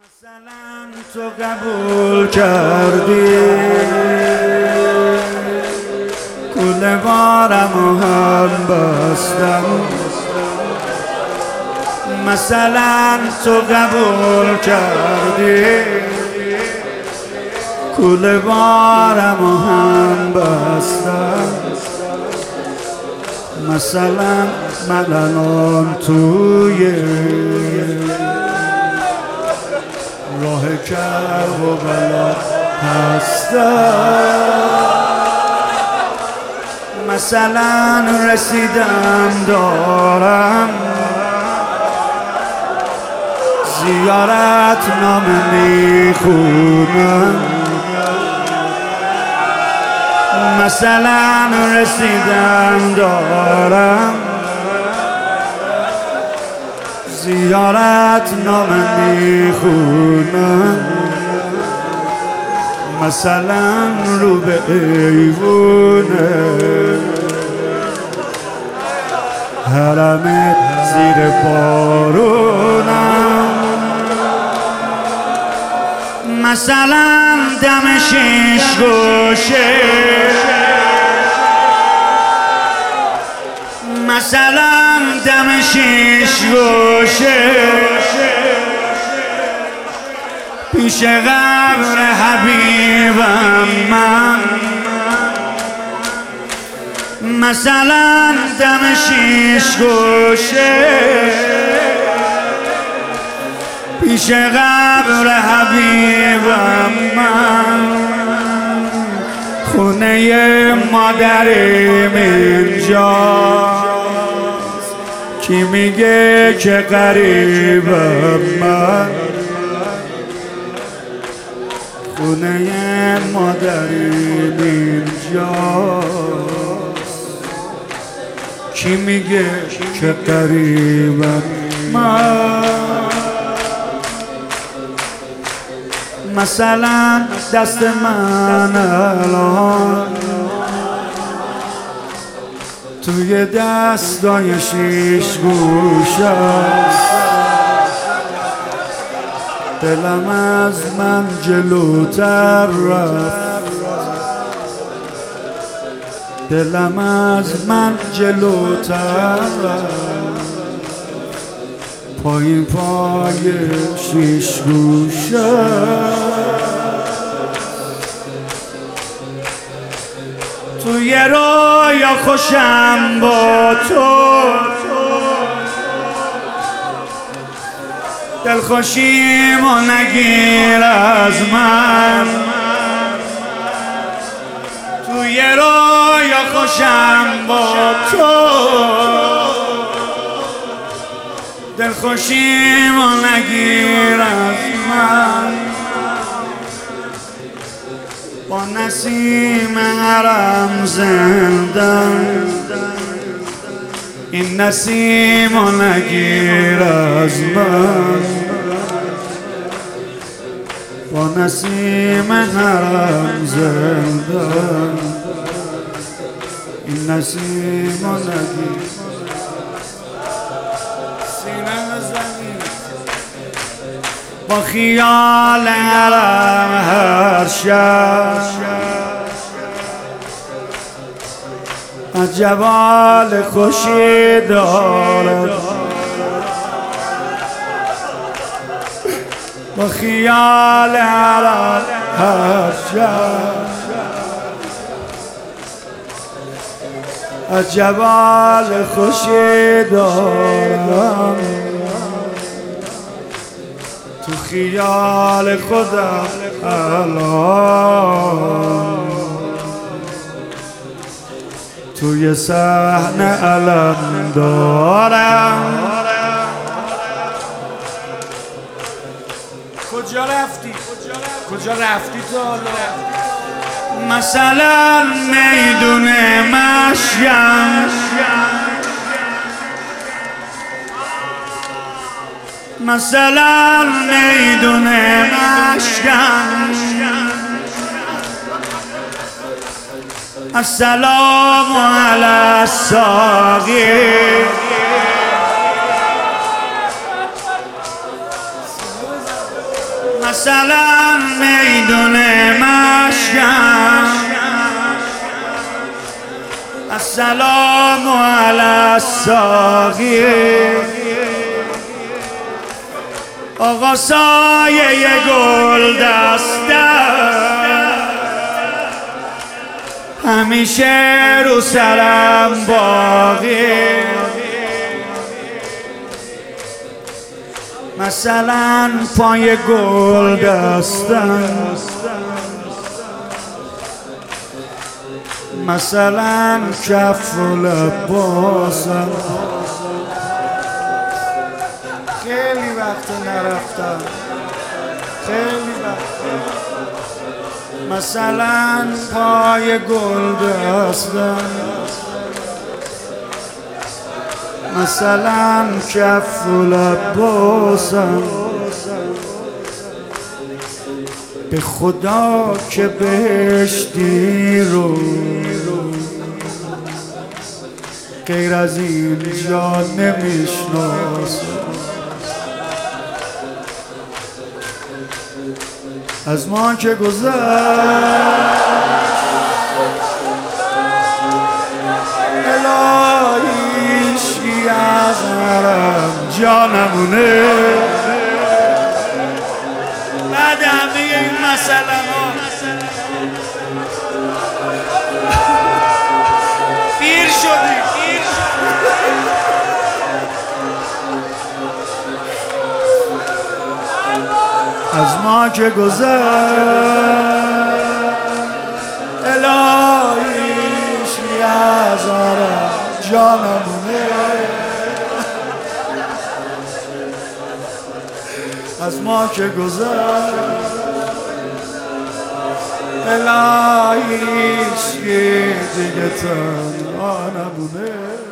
مثلا تو قبول کردی کل بارمو هم بستم. مثلا تو قبول کردی کل بارمو هم بستم. مثلا من الان توی راه کرب و بلا هستم. مثلا رسیدم دارم زیارت نامه میخونم. مثلا رسیدم دارم زیارت نامه میخونم. مثلا رو به ایوونه حرمت زیر بارونم. مثلا دم شیش گوشه مثلا دم شیش گوشه پیش قبر حبیبم من. مثلا دم شیش گوشه پیش قبر حبیبم من. خونه مادرم اینجاست کی میگه که غریبم من. خونه مادرم اینجاست کی میگه که غریبم من. مثلا دست من الان توی دستای شیش گوش است. دلم از من جلوتر رفت. دلم از من جلوتر رفت. پایین پای شیش گوش است. توی رویا خوشم با تو دلخوشیمو نگیر از من. توی رویا خوشم با تو دلخوشیمو نگیر از من. با نسیم حرم زندم این نسیمو نگیر از من. با نسیم حرم زندم این نسیمو نگیر. با خیال حرم هر شب عجب حال خوشی دارد. با خیال حرم هر شب عجب حال خوشی دارم. تو خیال خودم الان توی صحنه علم دارم. کجا رفتی؟ کجا رفتی تو حالا؟ مثلا میدون مشیم مثلا میدون مشیم السلام علی الساقی. مثلا میدون مشکم السلام علی الساقی آقا سایه گل دستم همیشه رو سرم باقی مثلا پای گل دستم مثلا کف و لباسم خیلی وقت نرفتم خیلی وقت مثلا پای گل دستم مثلا کف و لباسم به خدا که بهشتی رو غیر از این جا نمیشناسم از ما که گذشت الهیشی از حرم جا نمونه بعد همه این مسئله ها پیر شدی از ما که گذشت الهیشی از حرم جا نمونه از ما که گذشت الهیشی دیگه تنها نمونه